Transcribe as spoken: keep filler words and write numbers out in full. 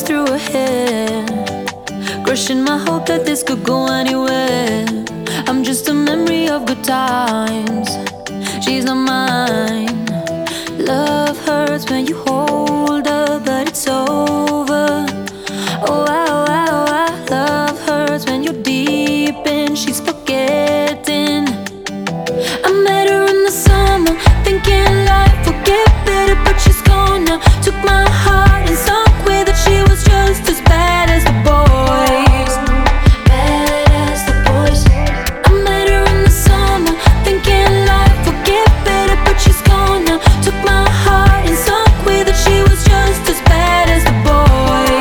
through her hair, crushing my hope that this could go anywhere. I'm just a memory of good times. She's not mine. Love hurts when you hold her, but it's over.